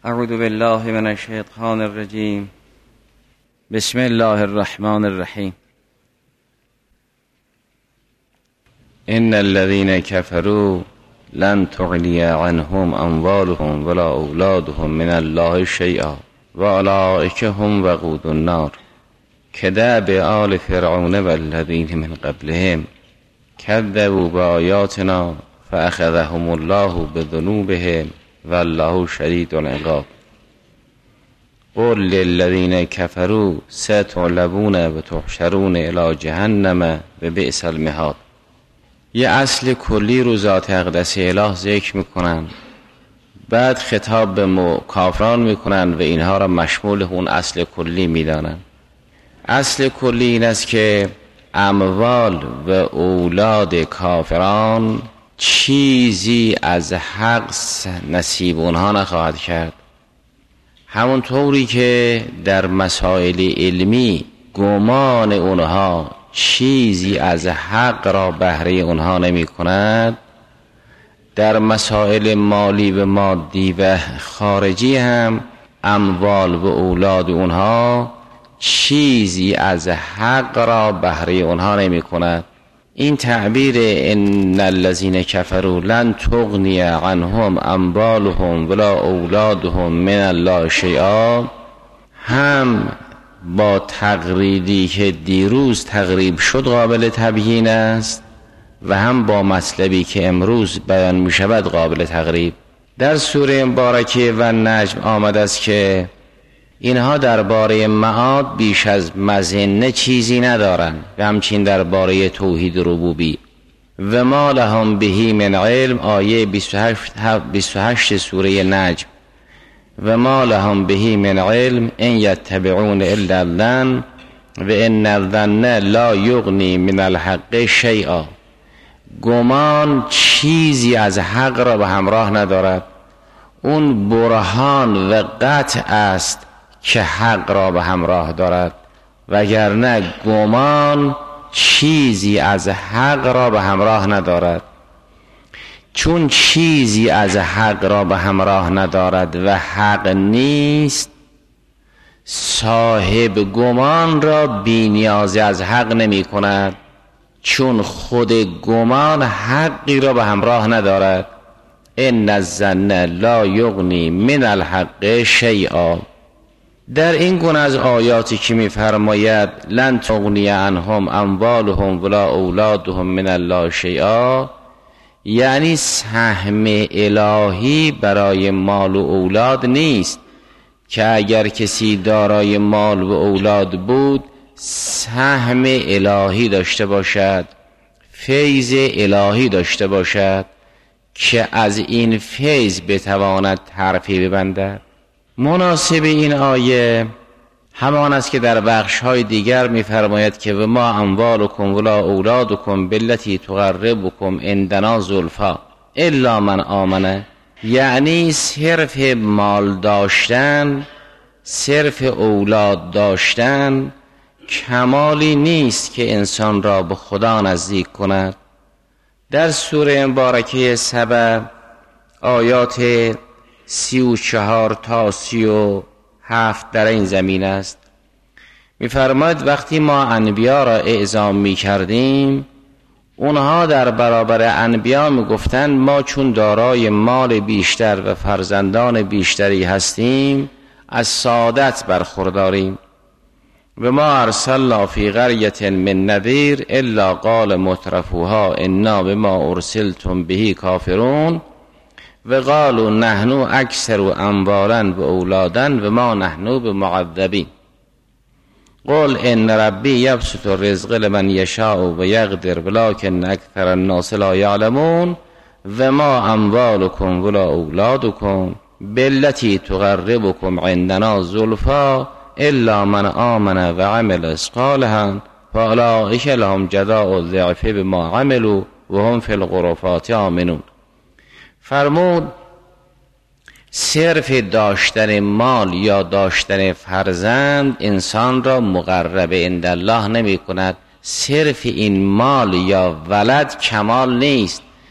اعوذ بالله من الشیطان الرجیم. بسم الله الرحمن الرحیم. ان الذين كفروا لن تغني عنهم اموالهم ولا اولادهم من الله شيئا واولئك هم وقود النار كدأب آل فرعون والذين من قبلهم كذبوا بآياتنا فأخذهم الله بذنوبهم والله شدید العقاب. قل للذین كفروا ستغلبون و تحشرون الی جهنم و بئس المهاد. یه اصل کلی رو ذات اقدس اله ذکر میکنن، بعد خطاب به کافران میکنن و اینها را مشمول اون اصل کلی میدانن. اصل کلی این است که اموال و اولاد کافران چیزی از حق نصیب اونها نخواهد کرد، همونطوری که در مسائل علمی گمان اونها چیزی از حق را بهره اونها نمی کند، در مسائل مالی و مادی و خارجی هم اموال و اولاد اونها چیزی از حق را بهره اونها نمی کند. این تعبیر ان الذين كفروا لن تغني عنهم اموالهم ولا اولادهم من الله شيئا هم با تقریری که دیروز تقریب شد قابل تبیین است و هم با مطلبی که امروز بیان می شود قابل تقریب. در سوره مبارکه و نجم آمده است که اینها درباره معاد بیش از مظنه چیزی ندارند و همچنین درباره توحید ربوبی و ما لهم به من علم آیه 28 سوره نجم و ما لهم به من علم ان یتبعون الا الظن و ان الظن لا یغنی من الحق شیئا. گمان چیزی از حق را به همراه ندارد، اون برهان و قطع است که حق را به همراه دارد، وگرنه گمان چیزی از حق را به همراه ندارد. چون چیزی از حق را به همراه ندارد و حق نیست، صاحب گمان را بی نیازی از حق نمی کند، چون خود گمان حقی را به همراه ندارد. ان الظن لا یغنی من الحق شیئا. در این گونه از آیاتی که می‌فرماید لن تغنی عنهم اموالهم ولا اولادهم من الله شیئا، یعنی سهم الهی برای مال و اولاد نیست که اگر کسی دارای مال و اولاد بود سهم الهی داشته باشد، فیض الهی داشته باشد که از این فیض بتواند حرفی ببندد. مناسب این آیه همان است که در بخش‌های دیگر می‌فرماید که و ما اموالکم ولا اولادکم بالتی تقربکم عندنا زلفا الا من آمنه. یعنی صرف مال داشتن، صرف اولاد داشتن کمالی نیست که انسان را به خدا نزدیک کند. در سوره مبارکه سبع آیات 34 تا 37 در این زمین است. می‌فرماید وقتی ما انبیا را اعزام می‌کردیم، اونها در برابر انبیا می‌گفتند ما چون دارای مال بیشتر و فرزندان بیشتری هستیم از سعادت برخورداریم. و ما ارسلنا فی قریة من نذیر الا قال مترفوها انا بما ارسلتم به کافرون و قالوا نحن اکثر اموالا و اولادا و ما نحن بمعذبین. قل ان ربی یبسط الرزق لمن یشاء و یقدر ولکن اکثر الناس لا یعلمون و ما اموالکم ولا اولادکم بالتی تقربکم عندنا زلفا الا من آمن و عمل صالحا فاولئک لهم جزاء الضعف بما عملوا و هم فی الغرفات آمنون. فرمود صرف داشتن مال یا داشتن فرزند انسان را مقرب عند الله نمی کند. صرف این مال یا ولد کمال نیست،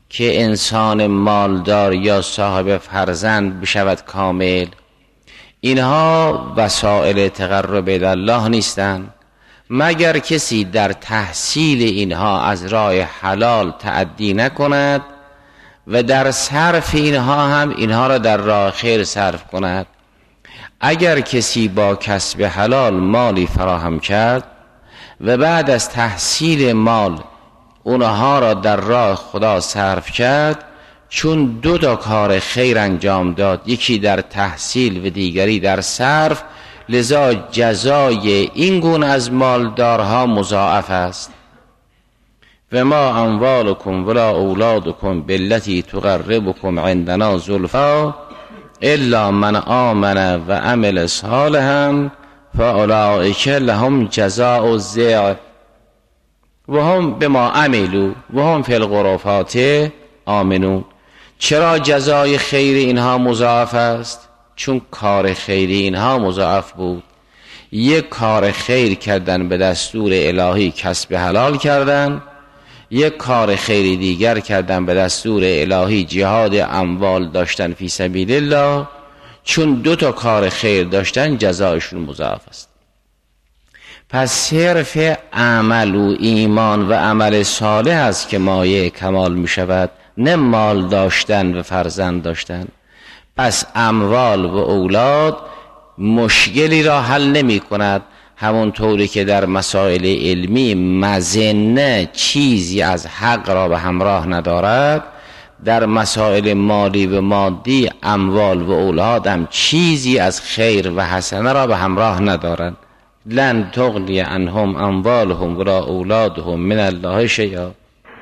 که انسان مالدار یا صاحب فرزند بشود کامل، اینها وسائل تقرب الله نیستند مگر کسی در تحصیل اینها از راه حلال تعدی نکند و در صرف اینها هم اینها را در راه خیر صرف کند. اگر کسی با کسب حلال مالی فراهم کرد و بعد از تحصیل مال اونها را در راه خدا صرف کرد، چون دو تا کار خیر انجام داد، یکی در تحصیل و دیگری در صرف، لذا جزای این گونه از مالدارها مضاعف است. و ما اموالکم ولا اولادکم بالتی تقربکم عندنا زلفا الا من آمن و عمل صالحا فاولئک لهم جزاء الضعف و هم بما عملوا و هم فی الغرفات آمنون. چرا جزای خیر اینها مضاعف است؟ چون کار خیری اینها مضاعف بود. یک کار خیر کردن به دستور الهی، کسب حلال کردن، یک کار خیری دیگر کردن به دستور الهی، جهاد اموال داشتن فی سبیل الله. چون دو تا کار خیر داشتن جزایشون مضاعف است. پس صرف عمل و ایمان و عمل صالح است که مایه کمال می شود، نه مال داشتن و فرزند داشتن. پس اموال و اولاد مشکلی را حل نمی کند، همونطوری که در مسائل علمی مظنه چیزی از حق را به همراه ندارد، در مسائل مالی و مادی اموال و اولاد هم چیزی از خیر و حسنه را به همراه ندارند. لن تغنی عنهم اموالهم ولا اولادهم من الله شیئا.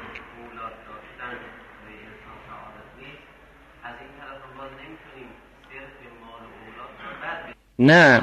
نه،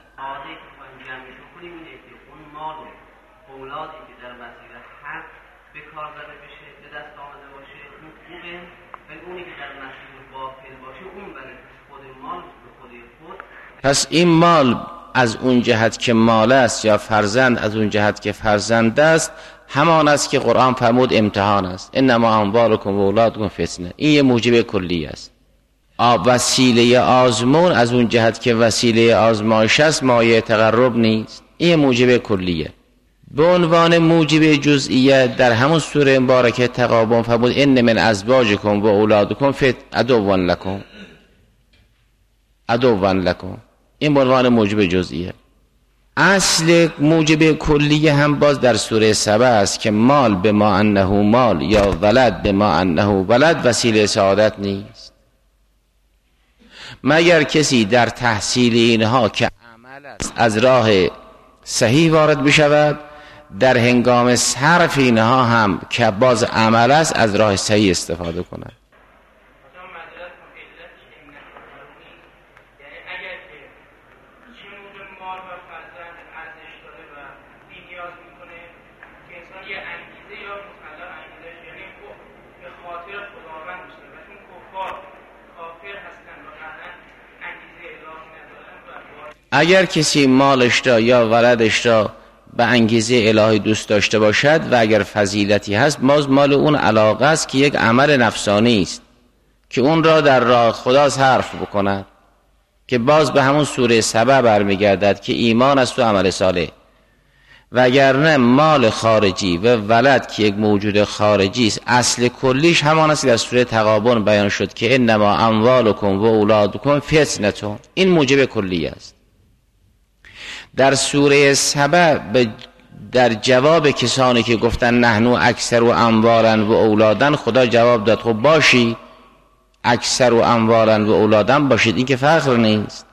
پس این مال از اون جهت که مال است یا فرزند از اون جهت که فرزند است، همان است که قرآن فرمود امتحان است. انما اموالکم و اولادکم فتنه. این یه موجب کلی است. وسیله آزمون از اون جهت که وسیله آزمایش است، مایه تقرب نیست. این موجب کلیه. به عنوان موجب جزئیه در همون سوره مبارکه تغابن فرمود ان من ازواجکم و اولادکم عدو لکم. این به عنوان موجب جزئیه. اصل موجب کلیه هم باز در سوره سبع است که مال به ما انه مال یا ولد به ما انه ولد وسیله سعادت نیست، مگر کسی در تحصیل اینها که عمل است از راه صحیح وارد بشود، در هنگام صرف اینها هم که باز عمل است از راه صحیح استفاده کند. اگر کسی مالش را یا ولدش را به انگیزه الهی دوست داشته باشد و اگر فضیلتی هست، باز مال اون علاقه است که یک عمل نفسانی است که اون را در راه خدا صرف بکند، که باز به همون سوره سبع برمیگردد که ایمان است و عمل صالح. وگرنه مال خارجی و ولد که یک موجود خارجی است، اصل کلیش همان است که در سوره تغابن بیان شد که انما اموالکم و اولادکم فتنه. این موجب کلی است. در سوره سبع در جواب کسانی که گفتن نحنو اکثر و اموالا و اولادن، خدا جواب داد خب باشید، اکثر و اموالا و اولادن باشید، این که فخر نیست.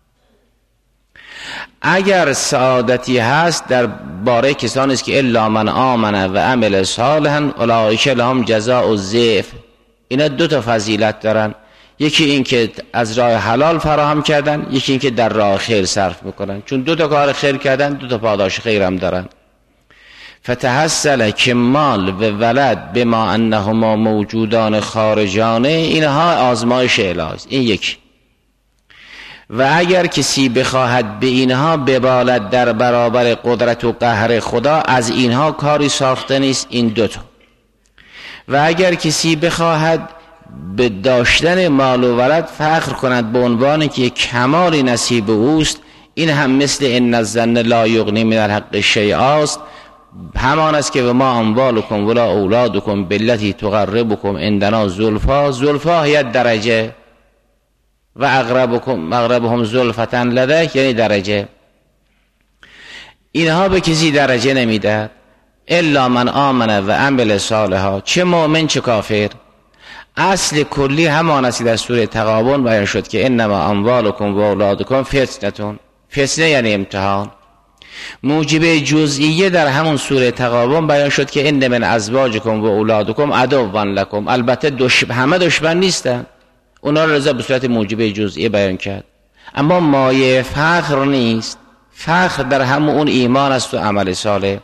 اگر سعادتی هست در باره کسانی است که الا من آمن و عمل صالحا اولئک لهم جزاء الضعف. اینا دو تا فضیلت دارن، یکی این که از راه حلال فراهم کردن، یکی این که در راه خیر صرف میکنن. چون دو تا کار خیر کردن دو تا پاداش خیر هم دارن. فتحصل که مال و ولد بما انهما موجودان خارجانه، اینها آزمایش الهی است. این یکی. و اگر کسی بخواهد به اینها ببالد در برابر قدرت و قهر خدا، از اینها کاری ساخته نیست. این دوتا. و اگر کسی بخواهد به داشتن مال و ولد فخر کند به عنوان که کمال نصیب اوست، این هم مثل ان الظن لا یغنی من الحق شیئا است، همان است که و ما اموالکم ولا اولادکم بالتی تقربکم عندنا زلفا، زلفا هی درجه و اقربهم زلفة لدیک یعنی درجه. اینها به کسی درجه نمیدهد الا من آمن و عمل صالحا، چه مؤمن چه کافر. اصل کلی همان است در سوره تغابن بیان شد که انما اموالکم و اولادکم فتنه، فتنه یعنی امتحان. موجب جزئیه در همون سوره تغابن بیان شد که ان من ازواجکم و اولادکم عدوا لکم، البته همه دشمن نیستن، اونا رو رضا به صورت موجب جزئیه بیان کرد، اما مایه فخر نیست. فخر در همون اون ایمان است و عمل صالح.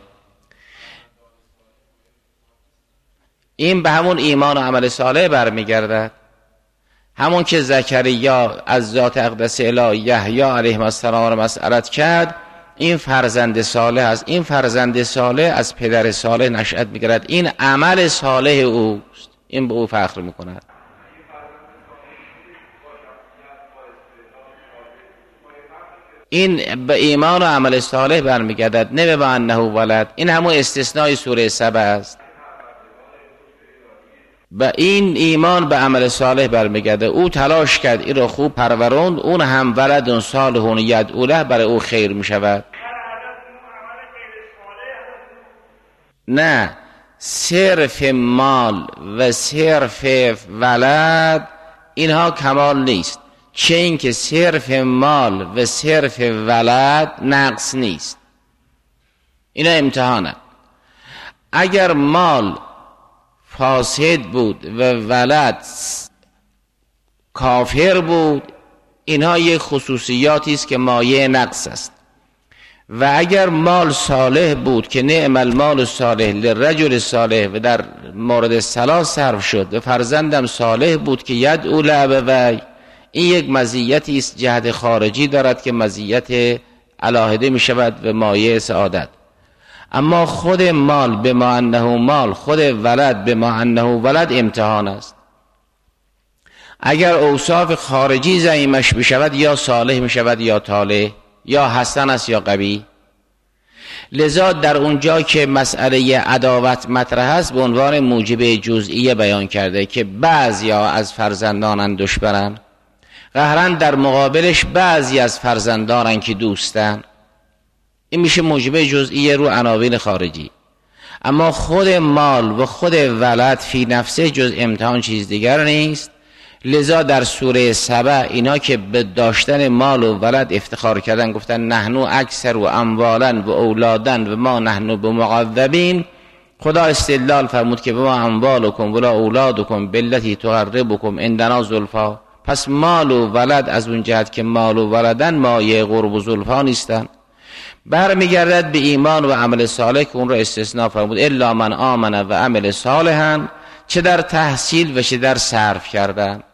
این به همون ایمان و عمل صالح برمیگردد، همون که زکریا از ذات اقدس اله یحیی علیه السلام را مسئلت کرد، این فرزند صالح است. این فرزند صالح از پدر صالح نشأت میگیرد، این عمل صالح اوست، این به او فخر میکند. این به ایمان و عمل صالح برمیگردد، نه به انه ولد. این همون استثنای سوره سبع است. و این ایمان به عمل صالح برمیگرده، او تلاش کرد این رو خوب پروروند، اون هم ولد صالح یدعو له برای او خیر میشود. نه، صرف مال و صرف ولد اینها کمال نیست، چه این که صرف مال و صرف ولد نقص نیست، اینا امتحانه. اگر مال فاسد بود و ولد کافر بود، اینها یک خصوصیاتی است که مایه نقص است. و اگر مال صالح بود که نعم المال الصالح للرجل صالح و در مورد صلاح صرف شد، و فرزندم صالح بود که یدعو لابویه، این یک مزیتی است جهت خارجی دارد که مزیت علاهده می شود و مایه سعادت. اما خود مال به ما انه مال، خود ولد به ما انه ولد امتحان است. اگر اوصاف خارجی ضمیمش بشود، یا صالح می شود یا طالح، یا حسن است یا قبیح. لذا در اونجا که مسئله عداوت مطرح است، به عنوان موجب جزئیه بیان کرده که بعضیا از فرزندانن دشمنن، قهرن در مقابلش بعضی از فرزندانن که دوستن. این میشه موجب جزئیه رو عناوین خارجی. اما خود مال و خود ولد فی نفسه جز امتحان چیز دیگر نیست. لذا در سوره سبع اینا که به داشتن مال و ولد افتخار کردن، گفتن نحنو اکثر و اموالا و اولادن و ما نحنو بمعذبین، خدا استدلال فرمود که ما اموالکم ولا اولادکم بالتی تقربکم عندنا زلفا. پس مال و ولد از اون جهت که مال و ولدن مایه قرب و زلفا نیستن، برمیگردد به ایمان و عمل صالح که اون را استثناء فرمود الا من آمن و عمل صالحا، چه در تحصیل و چه در صرف کردن.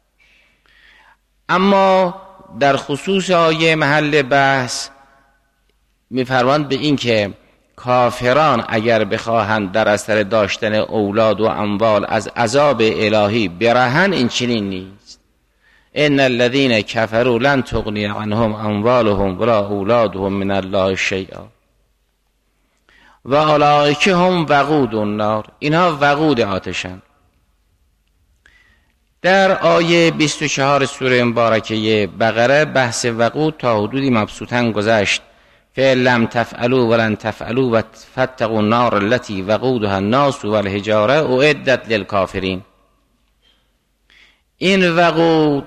اما در خصوص آیه محل بحث میفرماند به این که کافران اگر بخواهند در اثر داشتن اولاد و اموال از عذاب الهی برهن، این چنین نیست. ان الذين كفروا لن تغني عنهم اموالهم ولا اولادهم من الله شيئا و اولئک هم وقود النار، اینها وقود آتشن. در آیه 24 سوره مبارکه بقره بحث وقود تا حدودی مبسوطاً گذشت. فلم تفعلوا ولن تفعلوا و فاتقوا النار التي وقودها الناس والحجاره اعدت للکافرین. این وقود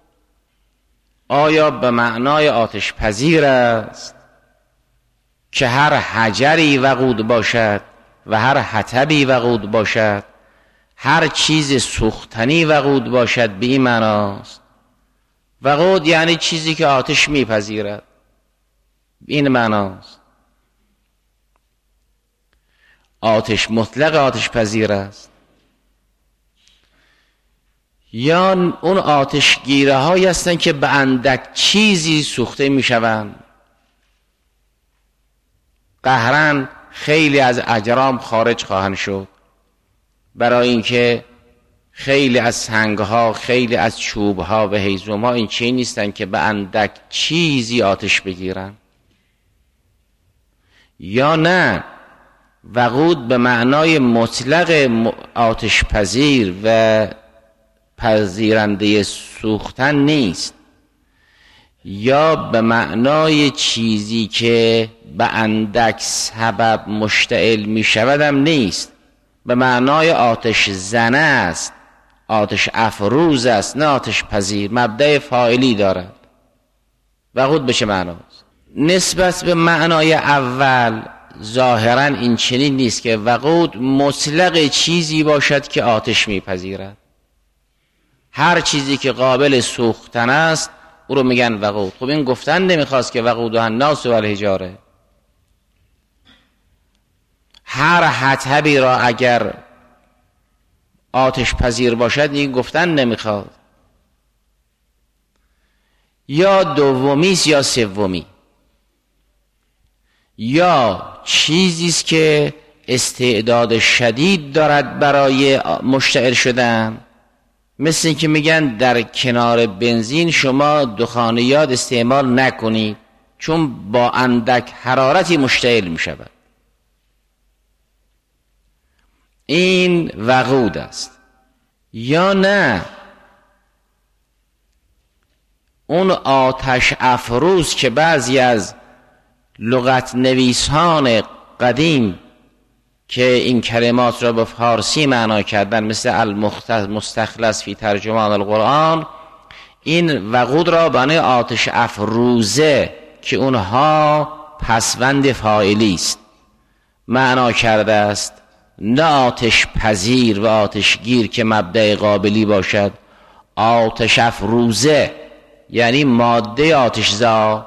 آیا به معنای آتش پذیر است که هر حجری وقود باشد و هر حطبی وقود باشد، هر چیز سوختنی وقود باشد؟ به این معناست. وقود یعنی چیزی که آتش میپذیرد، این معناست. آتش مطلق آتش پذیر است، یا اون آتشگیره هایی هستن که به اندک چیزی سوخته میشوند. قهرن خیلی از اجرام خارج خواهند شد. برای اینکه خیلی از سنگها، خیلی از چوبها و هیزمها این چی نیستن که به اندک چیزی آتش بگیرن. یا نه، وقود به معنای مطلق آتش پذیر و پذیرنده سوختن نیست، یا به معنای چیزی که به اندک سبب مشتعل می شود هم نیست، به معنای آتش زنه است، آتش افروز است، نه آتش پذیر. مبدأ فاعلی دارد. وقود به چه معناست؟ نسبت به معنای اول ظاهرا این چنین نیست که وقود مطلق چیزی باشد که آتش میپذیرد. هر چیزی که قابل سوختن است او رو میگن وقود. خب این گفتن نمیخواست که وقود و الناس و الحجاره. هر حطبی را اگر آتش پذیر باشد این گفتن نمیخواد. یا دومی است یا سومی. یا چیزیست که استعداد شدید دارد برای مشتعل شدن، مثل این که میگن در کنار بنزین شما دخانیات استعمال نکنید چون با اندک حرارتی مشتعل میشود. این وقود است. یا نه، اون آتش افروز که بعضی از لغت نویسان قدیم که این کلمات را به فارسی معنا کردن، مثل المستخلص فی ترجمان القرآن، این وقود را بنای آتش افروزه که اونها پسوند فاعلی است معنا کرده است، نه آتش پذیر و آتش گیر که مبدأ قابلی باشد. آتش افروزه یعنی ماده آتشزا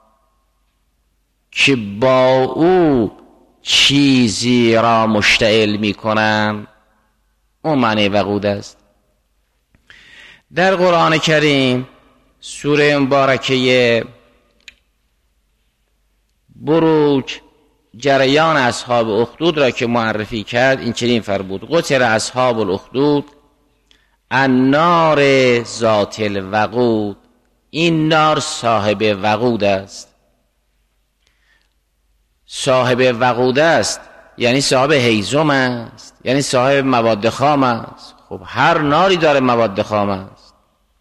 که با او چیزی را مشتعل می کنن، اون معنی وقود است. در قرآن کریم سوره مبارکه بروج جریان اصحاب اخدود را که معرفی کرد این چنین فرمود: قتل اصحاب الاخدود النار ذات الوقود. این نار صاحب وقود است. صاحب وقود است یعنی صاحب هیزم است، یعنی صاحب مواد خام است. خب هر ناری داره مواد خام است.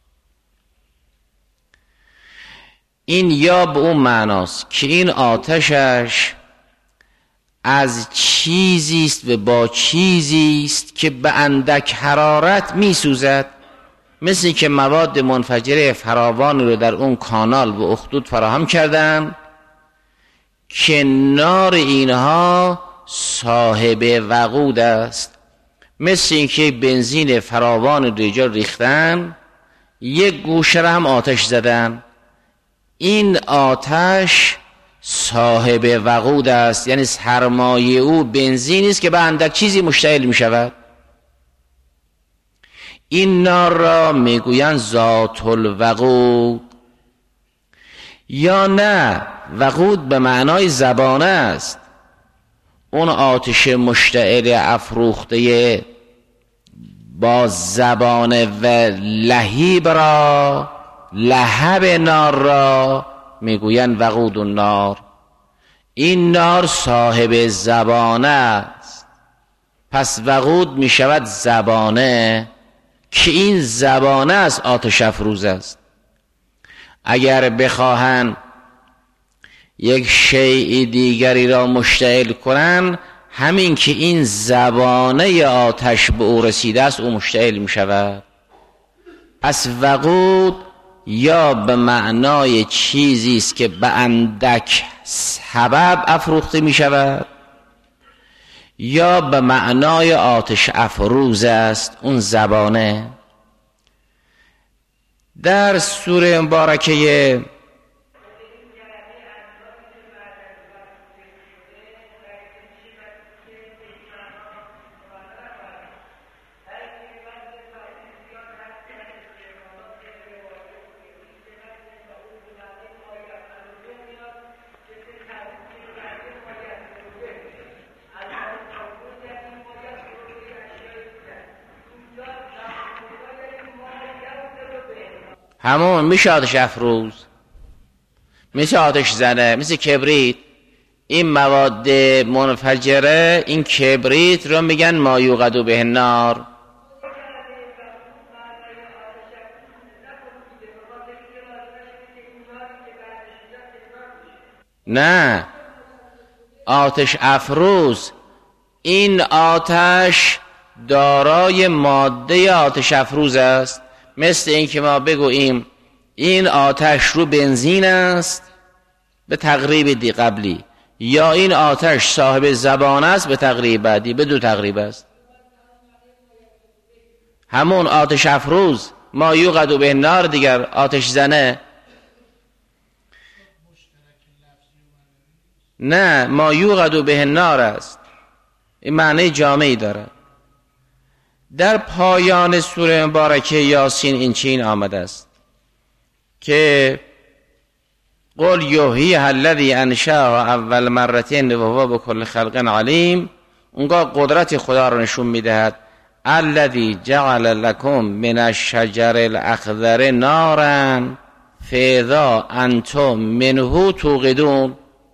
این یا به اون معناست که این آتشش از چیزیست و با چیزیست که به اندک حرارت می سوزد، مثل که مواد منفجره فراوان رو در اون کانال و اخدود فراهم کردن که نار اینها صاحب وقود است. مثل این که بنزین فراوان رو اینجا ریختن، یک گوشه را هم آتش زدن، این آتش صاحب وقود است، یعنی سرمایه او بنزینی است که به اندک چیزی مشتعل می شود. این نار را میگویند ذات الوقود. یا نه، وقود به معنای زبانه است. اون آتش مشتعل افروخته با زبانه و لهیب را، لهب نار را میگویند وقود النار. این نار صاحب زبانه است، پس وقود میشود زبانه که این زبانه است آتش افروز است. اگر بخواهند یک شیء دیگری را مشتعل کنن، همین که این زبانه آتش به او رسیده است او مشتعل می شود. پس وقود یا به معنای چیزی است که به اندک سبب افروخته می شود، یا به معنای آتش افروز است، اون زبانه. در سوره مبارکه همون میشه آتش افروز، مثل آتش زنه، مثل کبریت. این مواد منفجره، این کبریت رو میگن ما یوقد به النار. نه، آتش افروز، این آتش دارای ماده آتش افروز است. مثل این که ما بگوییم این آتش رو بنزین است به تقریب دی قبلی، یا این آتش صاحب زبان است به تقریب بعدی، به دو تقریب است. همون آتش افروز ما یوقد به النار دیگر آتش زنه. نه، ما یوقد به النار است، این معنی جامعی داره. در پایان سوره مبارکه یاسین این چین آمده است که قل یحییها الذی انشأها اول مرة و هو بكل خلق علیم. اونگاه قدرت خدا رو نشون میدهد. الذی جعل لکم من الشجر الاخضر نارا فاذا انتم منه توقدون.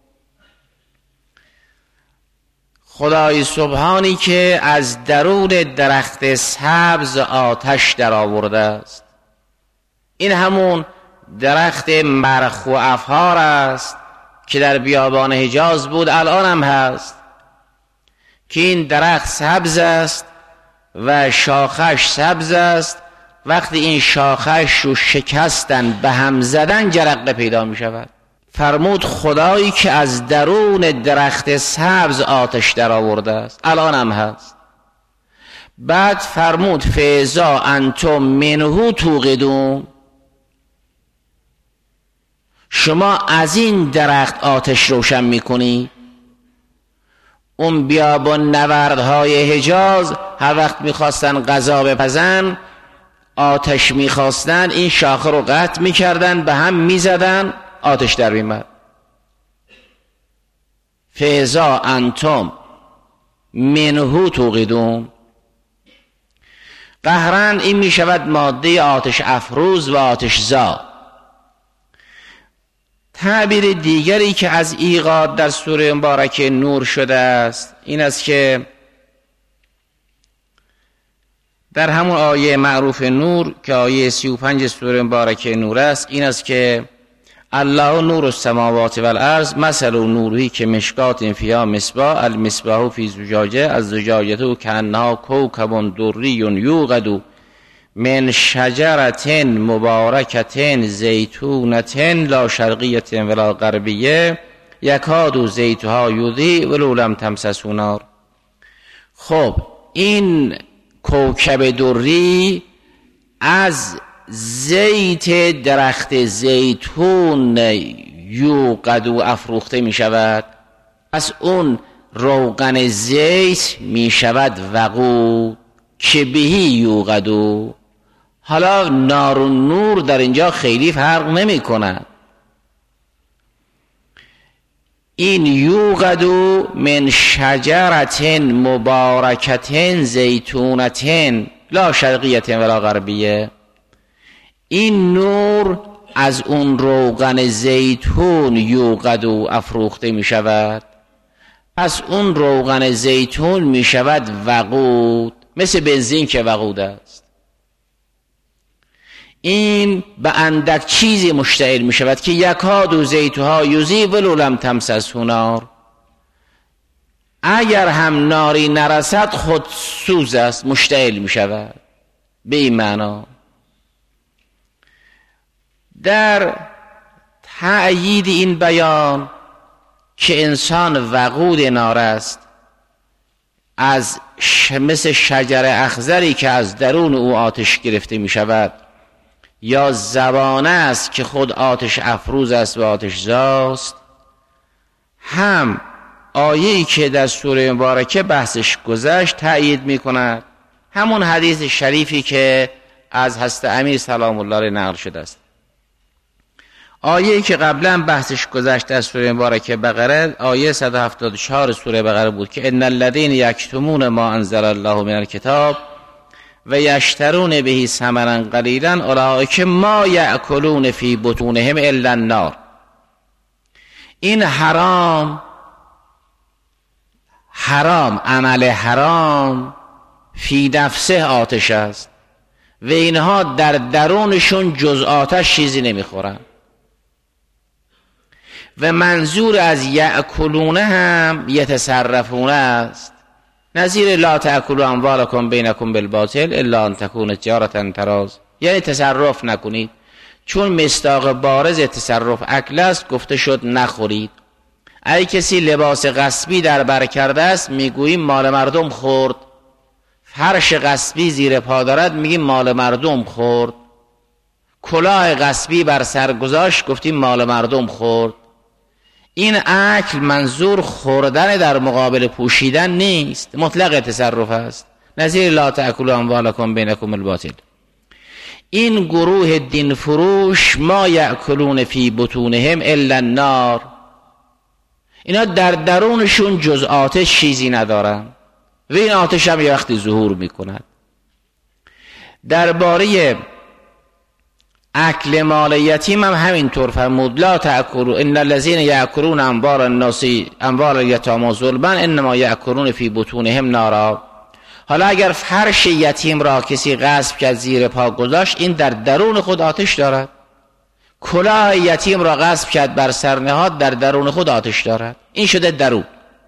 خدای سبحانی که از درون درخت سبز آتش در آورده است. این همون درخت مرخ و افهار است که در بیابان حجاز بود، الان هم هست، که این درخت سبز است و شاخش سبز است. وقتی این شاخش رو شکستن به هم زدن جرقه پیدا می شود. فرمود خدایی که از درون درخت سبز آتش در آورده است، الان هم هست. بعد فرمود فاذا انتم منه توقدون، شما از این درخت آتش روشن میکنی. اون بیابان نوردهای حجاز هر وقت میخواستن غذا بپزن، آتش میخواستن، این شاخه رو قطع میکردن، به هم میزدن، آتش در میمد. فاذا انتم منه توقدون. قهرن این میشود ماده آتش افروز و آتش زا. تعبیر دیگری که از ایقاد در سوره مبارکه نور شده است این است که در همون آیه معروف نور که آیه 35 سوره مبارکه نور است، این است که الله نور السماوات والارض مثل نوره که مشکات فیها مصباح المصباح فی زجاجه الزجاجه کانها کوکب دری یوقد من شجرة مبارکة زیتونة لا شرقیة ولا غربیة یکاد زیتها یضیء ولو لم تمسسه نار. خب این کوکب دری از زیت درخت زیتون یوقد و افروخته می شود. پس اون روغن زیت می شود وقود که بهی یوقدو. حالا نار و نور در اینجا خیلی فرق نمی کند. این یوقدو من شجرة مبارکة زیتونة لا شرقیة ولا غربیة. این نور از اون روغن زیتون یوقدو افروخته می شود. پس اون روغن زیتون می شود وقود، مثل بنزین که وقود است. این به اندک چیزی مشتعل می شود که یکاد زیتها یضیء ولو لم تمسسه نار. اگر هم ناری نرسد خود سوز است، مشتعل می شود. به این معنا در تأیید این بیان که انسان وقود نار است، از مثل شجر اخضری که از درون او آتش گرفته می شود، یا زبانه است که خود آتش افروز است و آتش زاست، هم آیه‌ای که در سوره مبارکه بحثش گذشت تأیید می کند. همون حدیث شریفی که از حضرت امیر سلام الله علیه نقل شده است. آیه‌ای که قبلا بحثش گذشت در سوره مبارکه بقره، آیه 174 سوره بقره بود که ان الذين یکتمون ما انزل الله من الکتاب و یشترون بهی ثمنا قلیلا اولئک ما یأکلون فی بطونهم الا النار. این حرام، عمل حرام فی نفسه آتش است و اینها در درونشون جز آتش چیزی نمیخورن. و منظور از یأکلون هم یتصرفون است، نظیر لا تأکلوا اموالکم بینکم بالباطل الا ان تکون تجارة تراض، یعنی تصرف نکنید. چون مصداق بارز تصرف اکل است گفته شد نخورید. اگه کسی لباس غصبی در بر کرده است میگوییم مال مردم خورد، فرش غصبی زیر پا دارد میگیم مال مردم خورد، کلاه غصبی بر سر گذاشت گفتیم مال مردم خورد. این اکل منظور خوردن در مقابل پوشیدن نیست، مطلق تصرف است، نظیر لا تأکلوا اموالکم بینکم بالباطل. این گروه دین فروش ما یأکلون فی بطونهم الا النار، اینا در درونشون جز آتش چیزی ندارن و این آتش هم یه وقتی ظهور میکند. درباره اکل مال یتیم هم همینطور فرمود لا تأکلوا ان الذين یأکلون اموال الناس اموال الیتامی ظلما انما یأکلون فی بطونهم نارا. حالا اگر فرش یتیم را کسی غصب کرد زیر پا گذاشت این در درون خود آتش دارد. کلاه یتیم را غصب کرد بر سر نهاد در درون خود آتش دارد. این شده درون.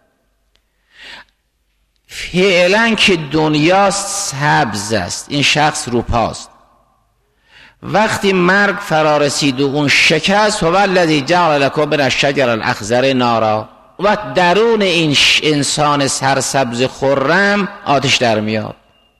فعلا که دنیا سبز است، این شخص روپاست، وقتی مرگ فرا رسید و اون شکست هو الذی جعل لکم من الشجر الاخضر نارا، و درون این انسان سرسبز خرم آتش در میاد.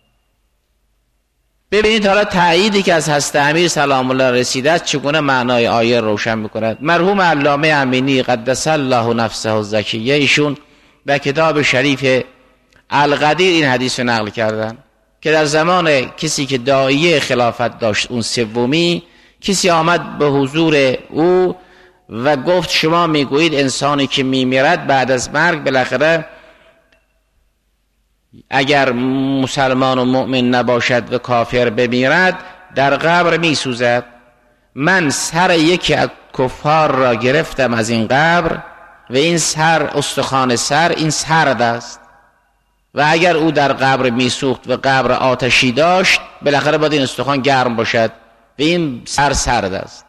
ببینید حالا تأییدی که از حضرت امیر سلام الله رسیده است چگونه معنای آیه روشن میکند. مرحوم علامه امینی قدس الله نفسه الزکیه ایشون به کتاب شریف القدیر این حدیث رو نقل کردن که در زمان کسی که داعیه خلافت داشت، اون سومی، کسی آمد به حضور او و گفت شما میگویید انسانی که میمیرد بعد از مرگ بالاخره اگر مسلمان و مؤمن نباشد و کافر بمیرد در قبر میسوزد. من سر یکی از کفار را گرفتم از این قبر و این سر، استخوان سر، این سرد است و اگر او در قبر میسوخت و قبر آتشی داشت بالاخره باید این استخوان گرم باشد و این سر سرد است.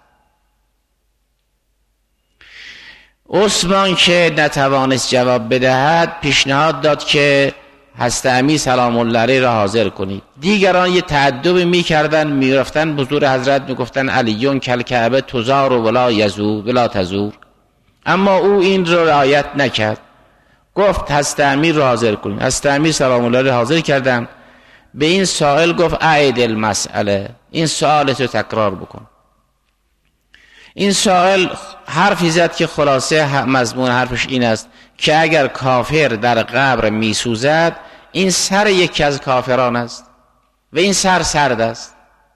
عثمان که نتوانست جواب بدهد پیشنهاد داد که حضرت امیر سلام الله علیه را حاضر کنید. دیگران یه تعدب میکردن، میرفتن حضور حضرت میگفتن علیون کل کعبه تزار و ولا یزور ولا تزور، اما او این را رعایت نکرد، گفت حضرت امیر را حاضر کنید. حضرت امیر سلام الله علیه حاضر کردن. به این سائل گفت اعید المسئله، این سوالت رو تکرار بکن. این سائل حرفی زد که خلاصه مضمون حرفش این است که اگر کافر در قبر میسوزد این سر یکی از کافران است و این سر سرد است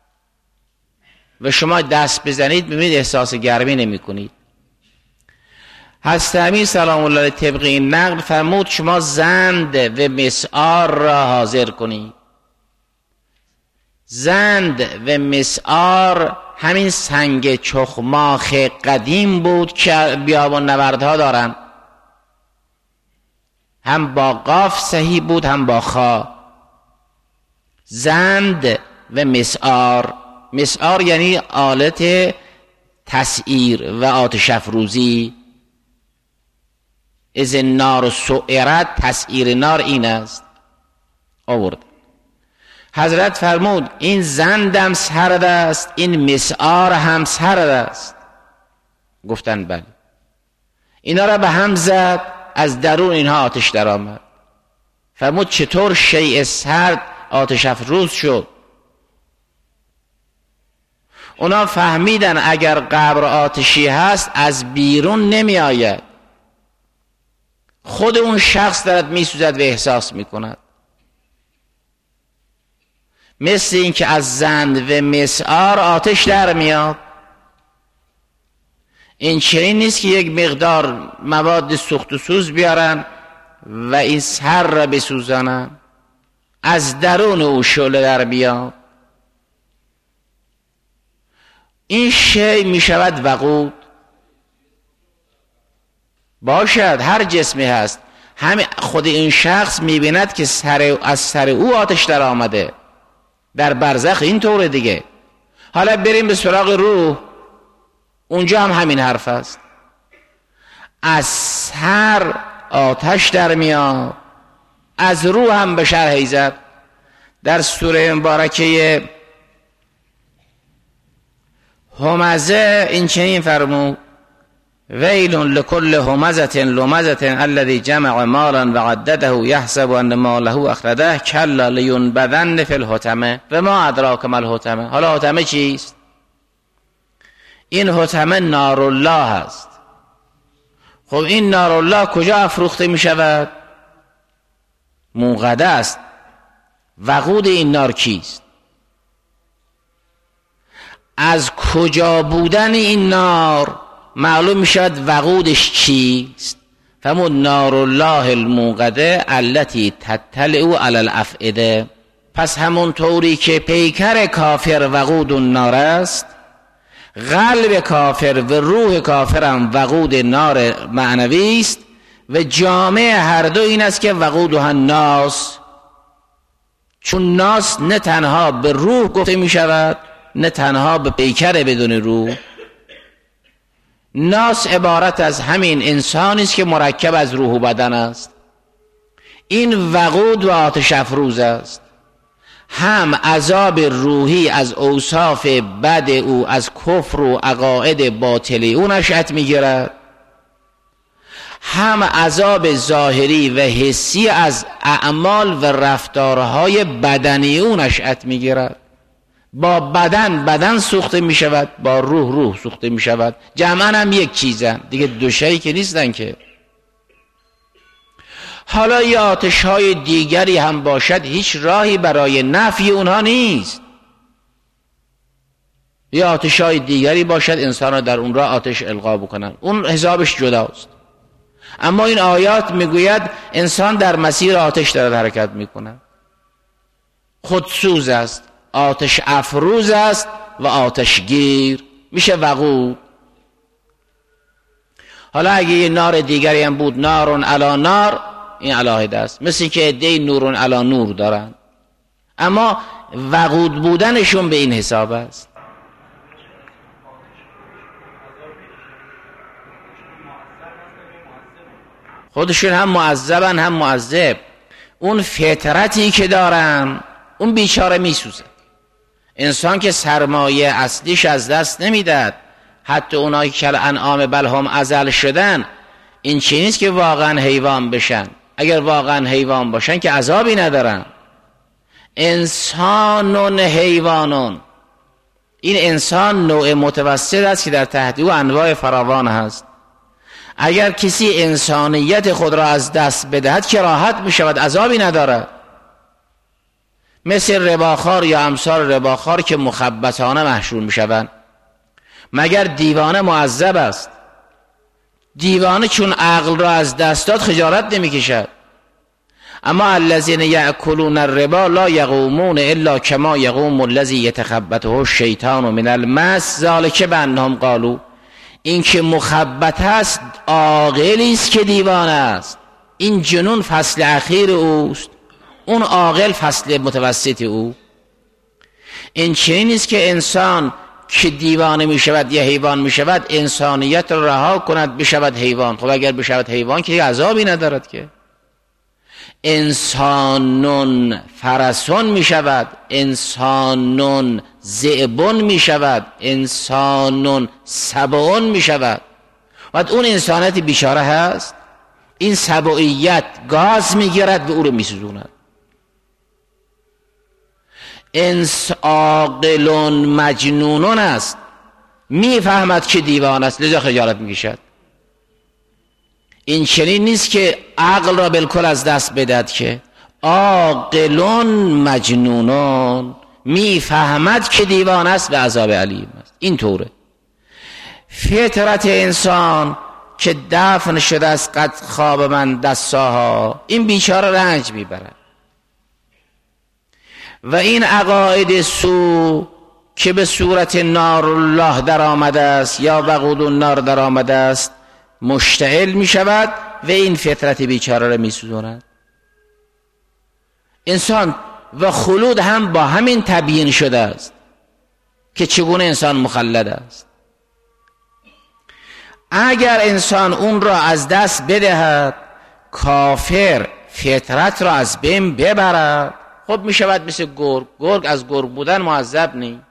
و شما دست بزنید ببینید احساس گرمی نمی کنید. حضرت امیر سلام الله علیه طبق این نقل فرمود شما زند و مسعار را حاضر کنید. زند و مسعار همین سنگ چخماخ قدیم بود که بیابان نوردها دارن، هم با قاف صحیح بود هم با خا. زند و مسعار، مسعار یعنی آلت تسعیر و آتش افروزی. از نار سعرت، تسعیر نار این است. آورد حضرت فرمود این زندم سرد است، این مسعار هم سرد است. گفتن بله. اینا را به هم زد، از درون اینها آتش در آمد. فرمود چطور شیء سرد آتش افروز شد؟ اونا فهمیدن اگر قبر آتشی هست از بیرون نمی آید، خود اون شخص دارد می سوزد و احساس می کند. مثل این که از زند و مسعار آتش در میاد. این چنین نیست که یک مقدار مواد سوخت و سوز بیارن و این سر را بسوزانن. از درون او شعله در بیاد، این شی می شود وقود. باشد هر جسمی هست، همین خود این شخص می بیند که از سر او آتش در آمده. در برزخ این طوره دیگه. حالا بریم به سراغ روح، اونجا هم همین حرف است. از سر آتش در میاد، از روح هم به شرح ایزد. در سوره مبارکه همزه این چنین فرمود: ویل لکل همزة لمزة الذی جمع مالا و عدده یحسب ان ماله اخلده کلا لینبذن فی الحطمه و ما ادراک ما الحطمه. حالا حطمه چیست؟ این حطمه نار الله است. خب این نار الله کجا افروخته می شود؟ موقده است. وقود این نار کیست؟ از کجا بودن این نار معلوم می شود وقودش چیست. فمون نار الله الموقده التي تطلع علی الافئده. پس همون طوری که پیکر کافر وقود النار است، قلب کافر و روح کافر هم وقود نار معنوی است و جامع هر دو این است که وقودها الناس. چون ناس نه تنها به روح گفته می شود نه تنها به پیکر بدون روح. ناس عبارت از همین انسانی است که مرکب از روح و بدن است. این وقود و آتش افروز است. هم عذاب روحی از اوصاف بد او، از کفر و عقاید باطلی او نشأت میگیرد، هم عذاب ظاهری و حسی از اعمال و رفتارهای بدنی او نشأت میگیرد. با بدن سوخته می شود، با روح سوخته می شود. جمعاً هم یک چیزن دیگه، دو شایی که نیستن که. حالا یا آتش های دیگری هم باشد، هیچ راهی برای نفی اونها نیست. یا آتش های دیگری باشد انسان را در اون راه آتش القا بکنن، اون حسابش جداست. اما این آیات میگوید انسان در مسیر آتش دارد حرکت میکنه، خودسوز است، آتش افروز است و آتشگیر، میشه وقود. حالا اگه یه نار دیگری هم بود، نارون علی نار، این علاهده است. مثل که عده‌ای نورون علی نور دارن، اما وقود بودنشون به این حساب است. خودشون هم معذبن هم معذب. اون فطرتی که دارن اون بیچاره میسوزه. انسان که سرمایه اصلیش از دست نمیداد، حتی اونایی که انعام بل هم ازل شدن، این چیزی نیست که واقعا حیوان بشن. اگر واقعا حیوان باشن که عذابی ندارن. انسانون حیوانون، این انسان نوع متوسط است که در تحت او انواع فراوان هست. اگر کسی انسانیت خود را از دست بدهد که راحت میشود، عذابی ندارد. مثل رباخوار یا امثال رباخوار که مخبطانه محشور میشوند. مگر دیوانه معذب است؟ دیوانه چون عقل را از دست داد خجالت نمیکشد. اما الذین یأکلون الربا لا یقومون الا کما یقوم الذی یتخبطه الشیطان من المس ذلک بانهم قالوا. این که مخبط است عاقلی است که دیوانه است. این جنون فصل اخیر اوست، اون عاقل فصل متوسط او. این چنین است که انسان که دیوانه می شود یا حیوان می شود، انسانیت را رها کند بشود حیوان. خب اگر بشود حیوان که عذابی ندارد که. انسانون فرسون می شود، انسانون ذئبون می شود، انسانون سبعون می شود. و اون انسانیت بیچاره هست. این سبعیت گاز می گیرد و او رو می سوزوند. عاقلون مجنونون است، می فهمد که دیوان است لذا خجالت می کشد. این چنین نیست که عقل را بالکل از دست بدهد، که عاقلون مجنونون می فهمد که دیوان است و عذاب علیم است. این طوره فطرت انسان که دفن شده است قد خواب من دستاها. این بیچاره رنج میبرد. و این عقاید سو که به صورت نار الله در آمده است یا وقود النار در آمده است مشتعل می شود و این فطرت بیچاره را می سوزاند. انسان و خلود هم با همین تبیین شده است که چگونه انسان مخلد است. اگر انسان اون را از دست بدهد، کافر فطرت را از بین ببرد، خب می شود مثل گرگ. گرگ از گرگ بودن معذب نیست.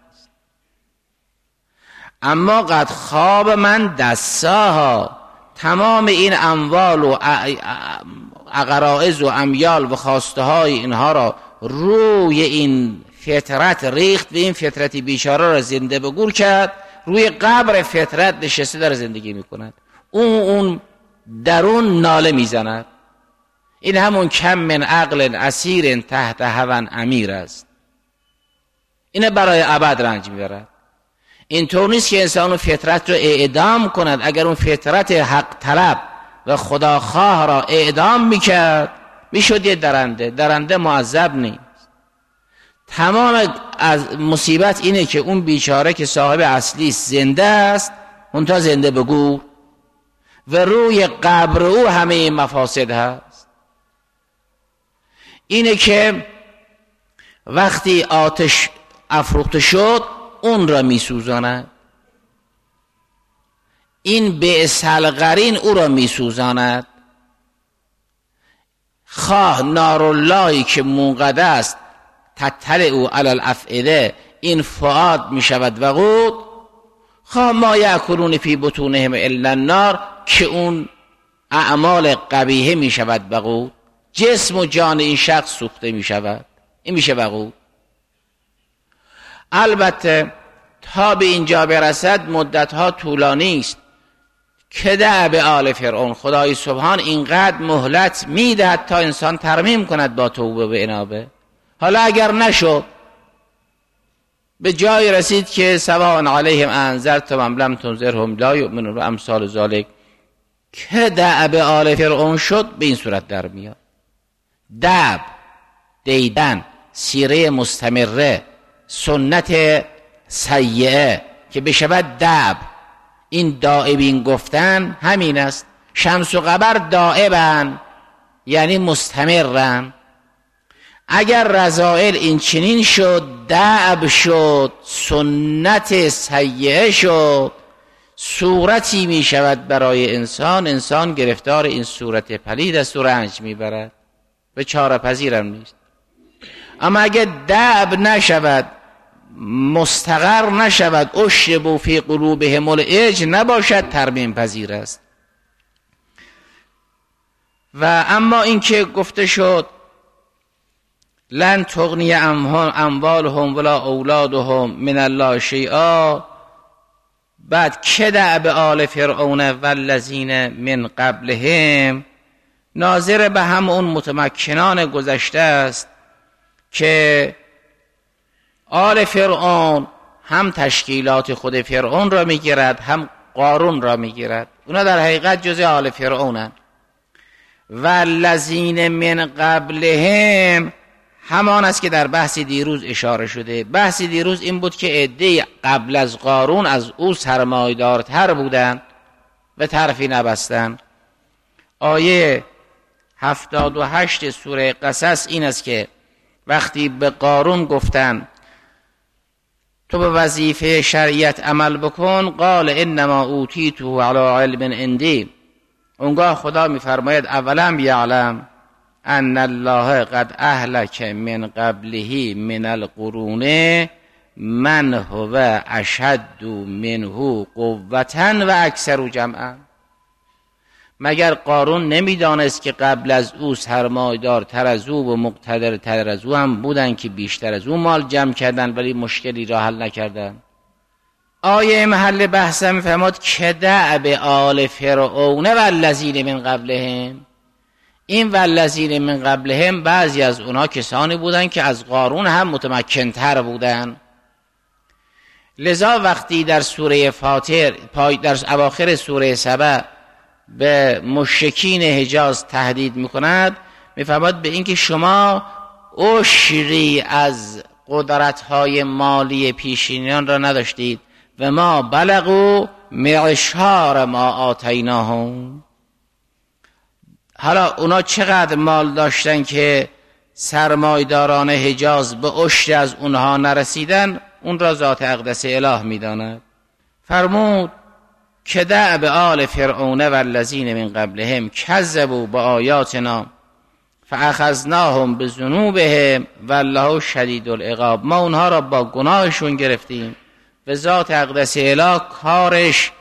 اما قد خواب من دساها، تمام این اموال و غرایز و امیال و خواسته های اینها را روی این فطرت ریخت و این فطرت بیچاره را زنده به گور کرد. روی قبر فطرت نشسته داره زندگی میکند. اون درون ناله میزند. این همون کم من عقل اسیر تحت هوى امیر است. اینه برای ابد رنج میبرد. اینطور نیست که انسان فطرت را اعدام کند. اگر اون فطرت حق طلب و خداخواه را اعدام میکرد میشد یه درنده معذب نیست. تمام از مصیبت اینه که اون بیچاره که صاحب اصلی زنده است، اون تا زنده بگو و روی قبر او همه این مفاسد هست. اینه که وقتی آتش افروخته شد اون را میسوزاند. این بئس القرین او را میسوزاند. خواه ناراللهی که منقد است تطلع او علی الافئده، این فؤاد می شود وقود. خواه ما یأکلون فی بطونهم الا النار، که اون اعمال قبیحه می شود وقود. جسم و جان این شخص سوخته می شود، این میشه وقود. البته تا به اینجا برسد مدتها طولانی است که دعب آل فرعون، خدای سبحان اینقدر مهلت میدهد تا انسان ترمیم کند با توبه و انابه. حالا اگر نشد، به جای رسید که سواء علیهم انذرتم ام لم تنذرهم لا یؤمنون و امثال ذالک، که دعب آل فرعون شد، به این صورت در میاد. دعب، دیدن، سیره مستمره، سنت سیئه که بشود دعب. این دائبین گفتن همین است. شمس و قمر دائبن یعنی مستمرن. اگر رذائل این چنین شد، دعب شد، سنت سیئه شد، صورتی می شود برای انسان. انسان گرفتار این صورت پلید است و رنج می برد و چاره پذیرم نیست. اما اگر دعب نشود، مستقر نشود، اشربوا فی قلوبهم العجل نباشد، ترمیم پذیر است. و اما این که گفته شد لن تغنی اموالهم ولا اولادهم من الله شیئا، بعد که دعب آل فرعون والذین من قبلهم، ناظر به هم اون متمکنان گذشته است که آل فرعون هم تشکیلات خود فرعون را میگیرد، هم قارون را میگیرد. اونا در حقیقت جزء آل فرعونن. والذین من قبلهم همان است که در بحث دیروز اشاره شده. بحث دیروز این بود که عده قبل از قارون از او سرمایه‌دارتر بودند و طرفی نبستند. آیه 78 سوره قصص این است که وقتی به قارون گفتن تو به وظیفه شریعت عمل بکن، قال انما اوتیته علی علم عندی، اونگاه خدا میفرماید اولم یعلم ان الله قد اهلک من قبله من القرون من هو اشد منه قوة و اکثر جمعا. مگر قارون نمیدانست که قبل از او سرمایه‌دار تر از او و مقتدر تر از او هم بودن که بیشتر از او مال جمع کردن ولی مشکلی را حل نکردن؟ آیه محل بحثم میفرماد که دعب آل فرعون والذین من قبلهم. این والذین من قبلهم بعضی از اونها کسانی بودن که از قارون هم متمکن تر بودن. لذا وقتی در سوره فاطر در اواخر سوره سبع به مشرکین حجاز تهدید میکند، میفرماد به اینکه شما عشری از قدرت‌های مالی پیشینیان را نداشتید. و ما بلغوا معشار ما آتیناهم. حالا اونا چقدر مال داشتن که سرمایداران حجاز به عشر از اونها نرسیدن، اون را ذات اقدس اله میداند. فرمود که دأب آل فرعون والذین من قبلهم کذبوا بآیاتنا فاخذناهم بذنوبهم والله شدید العقاب. ما اونها را با گناهشون گرفتیم و ذات اقدس اله کارش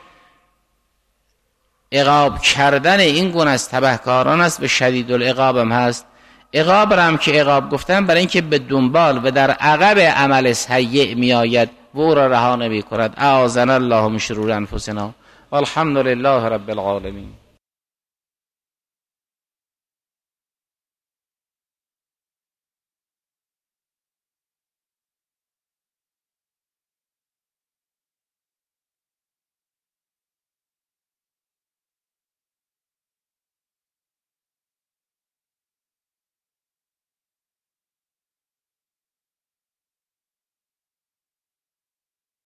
عقاب کردن این گونه از تبهکاران است و شدید العقاب هم هست. عقاب را هم که عقاب گفتن برای اینکه به دنبال و در عقب عمل سیء می آید و او را رها نمی کند. اعاذنا الله من شرور انفسنا والحمد لله رب العالمین.